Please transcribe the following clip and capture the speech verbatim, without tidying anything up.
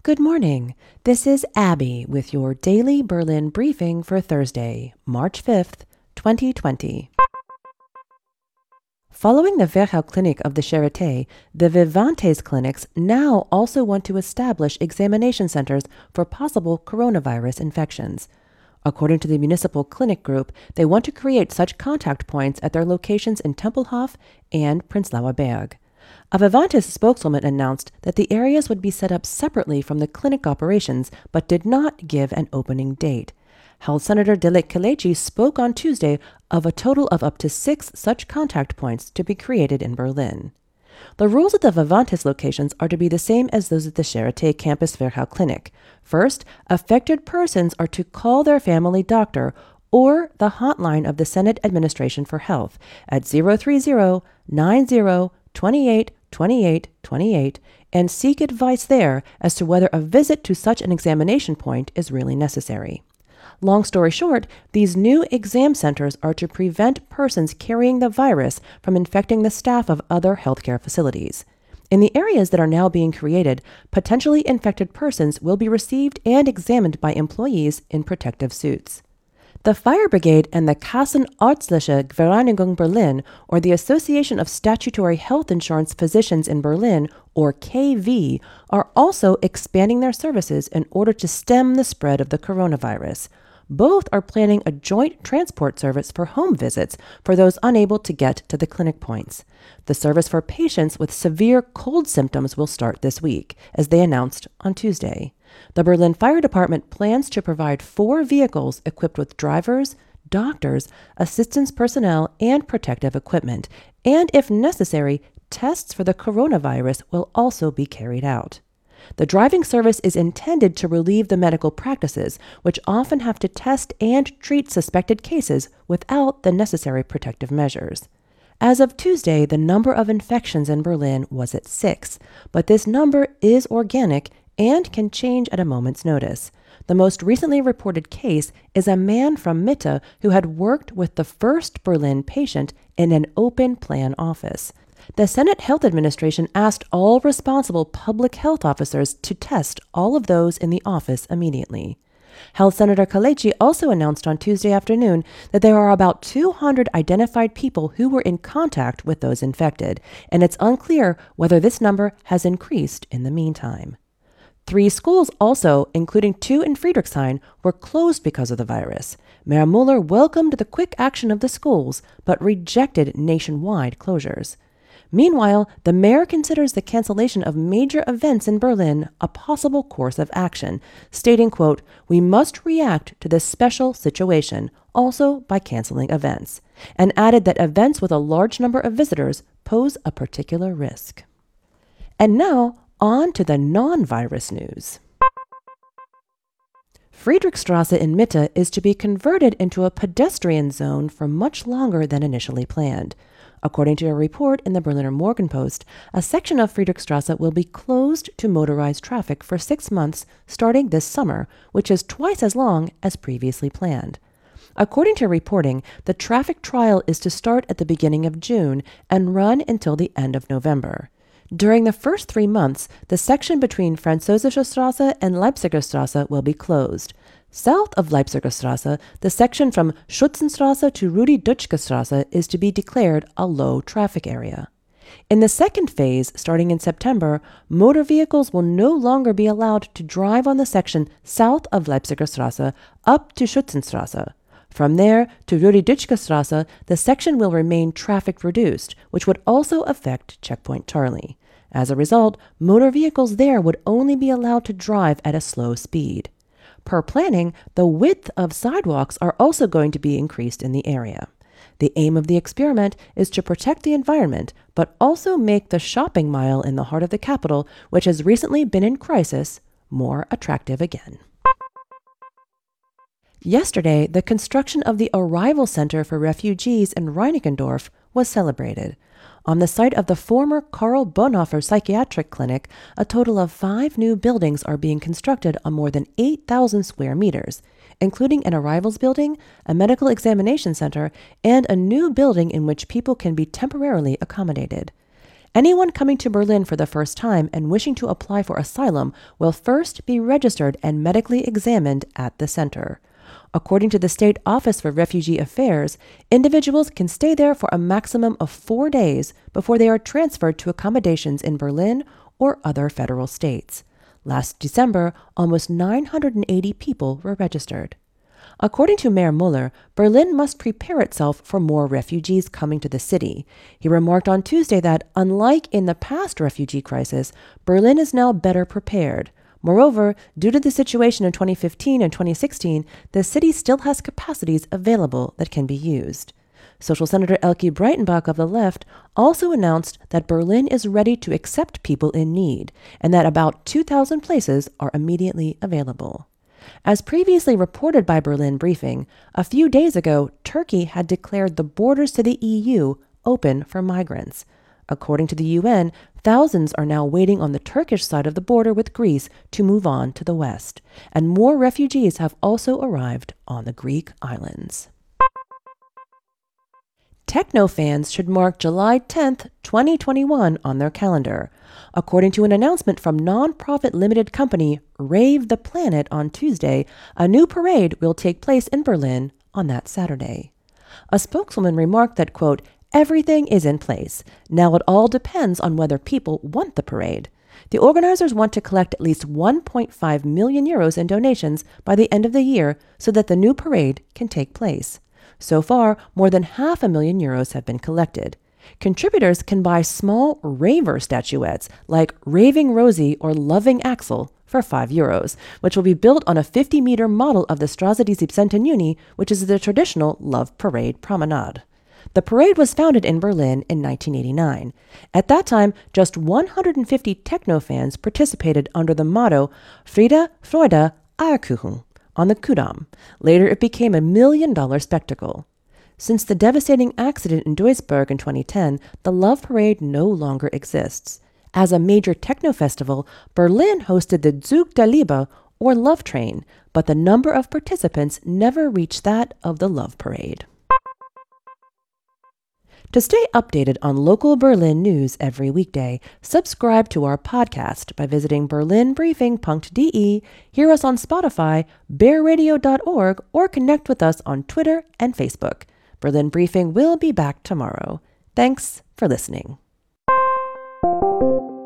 Good morning. This is Abby with your daily Berlin briefing for Thursday, March fifth, twenty twenty. Following the Virchow Clinic of the Charité, the Vivantes clinics now also want to establish examination centers for possible coronavirus infections. According to the municipal clinic group, they want to create such contact points at their locations in Tempelhof and Prenzlauer Berg. A Vivantes spokeswoman announced that the areas would be set up separately from the clinic operations, but did not give an opening date. Health Senator Dilek Kelechi spoke on Tuesday of a total of up to six such contact points to be created in Berlin. The rules at the Vivantes locations are to be the same as those at the Charité Campus Virchow Clinic. First, affected persons are to call their family doctor or the hotline of the Senate Administration for Health at zero three zero, nine zero, twenty-eight, twenty-eight, twenty-eight and seek advice there as to whether a visit to such an examination point is really necessary. Long story short, these new exam centers are to prevent persons carrying the virus from infecting the staff of other healthcare facilities. In the areas that are now being created, potentially infected persons will be received and examined by employees in protective suits. The Fire Brigade and the Kassenärztliche Vereinigung Berlin, or the Association of Statutory Health Insurance Physicians in Berlin, or K V, are also expanding their services in order to stem the spread of the coronavirus. Both are planning a joint transport service for home visits for those unable to get to the clinic points. The service for patients with severe cold symptoms will start this week, as they announced on Tuesday. The Berlin Fire Department plans to provide four vehicles equipped with drivers, doctors, assistance personnel, and protective equipment, and if necessary, tests for the coronavirus will also be carried out. The driving service is intended to relieve the medical practices, which often have to test and treat suspected cases without the necessary protective measures. As of Tuesday, the number of infections in Berlin was at six, but this number is organic and can change at a moment's notice. The most recently reported case is a man from Mitte who had worked with the first Berlin patient in an open plan office. The Senate Health Administration asked all responsible public health officers to test all of those in the office immediately. Health Senator Kelechi also announced on Tuesday afternoon that there are about two hundred identified people who were in contact with those infected, and it's unclear whether this number has increased in the meantime. Three schools also, including two in Friedrichshain, were closed because of the virus. Mayor Mueller welcomed the quick action of the schools, but rejected nationwide closures. Meanwhile, the mayor considers the cancellation of major events in Berlin a possible course of action, stating, quote, "We must react to this special situation, also by canceling events," and added that events with a large number of visitors pose a particular risk. And now, on to the non-virus news. Friedrichstrasse in Mitte is to be converted into a pedestrian zone for much longer than initially planned. According to a report in the Berliner Morgenpost, a section of Friedrichstrasse will be closed to motorized traffic for six months starting this summer, which is twice as long as previously planned. According to reporting, the traffic trial is to start at the beginning of June and run until the end of November. During the first three months, the section between Französische Straße and Leipziger Straße will be closed. South of Leipziger Straße, the section from Schützenstraße to Rudi-Dutschke-Straße is to be declared a low-traffic area. In the second phase, starting in September, motor vehicles will no longer be allowed to drive on the section south of Leipziger Straße up to Schützenstraße. From there to Rudi-Dutschke-Straße, the section will remain traffic-reduced, which would also affect Checkpoint Charlie. As a result, motor vehicles there would only be allowed to drive at a slow speed. Per planning, the width of sidewalks are also going to be increased in the area. The aim of the experiment is to protect the environment, but also make the shopping mile in the heart of the capital, which has recently been in crisis, more attractive again. Yesterday, the construction of the Arrival Center for Refugees in Reinickendorf was celebrated. On the site of the former Karl Bonhoeffer Psychiatric Clinic, a total of five new buildings are being constructed on more than eight thousand square meters, including an arrivals building, a medical examination center, and a new building in which people can be temporarily accommodated. Anyone coming to Berlin for the first time and wishing to apply for asylum will first be registered and medically examined at the center. According to the State Office for Refugee Affairs, individuals can stay there for a maximum of four days before they are transferred to accommodations in Berlin or other federal states. Last December, almost nine hundred eighty people were registered. According to Mayor Mueller, Berlin must prepare itself for more refugees coming to the city. He remarked on Tuesday that, unlike in the past refugee crisis, Berlin is now better prepared. Moreover, due to the situation in twenty fifteen and twenty sixteen, the city still has capacities available that can be used. Social Senator Elke Breitenbach of the left also announced that Berlin is ready to accept people in need and that about two thousand places are immediately available. As previously reported by Berlin Briefing, a few days ago, Turkey had declared the borders to the E U open for migrants. According to the U N, thousands are now waiting on the Turkish side of the border with Greece to move on to the west, and more refugees have also arrived on the Greek islands. Techno fans should mark July tenth, twenty twenty-one on their calendar. According to an announcement from nonprofit limited company Rave the Planet on Tuesday, a new parade will take place in Berlin on that Saturday. A spokeswoman remarked that, quote, "Everything is in place. Now it all depends on whether people want the parade. The organizers want to collect at least one point five million euros in donations by the end of the year so that the new parade can take place. So far, more than half a million euros have been collected. Contributors can buy small raver statuettes like Raving Rosie or Loving Axel for five euros, which will be built on a fifty-meter model of the Straße die siebzehnten Juni, which is the traditional Love Parade promenade. The parade was founded in Berlin in nineteen eighty-nine. At that time, just one hundred fifty techno fans participated under the motto Friede, Freude, Eierkuchen on the Kudamm. Later, it became a million-dollar spectacle. Since the devastating accident in Duisburg in twenty ten, the Love Parade no longer exists. As a major techno festival, Berlin hosted the Zug der Liebe, or Love Train, but the number of participants never reached that of the Love Parade. To stay updated on local Berlin news every weekday, subscribe to our podcast by visiting berlin briefing dot d e, hear us on Spotify, bear radio dot org, or connect with us on Twitter and Facebook. Berlin Briefing will be back tomorrow. Thanks for listening.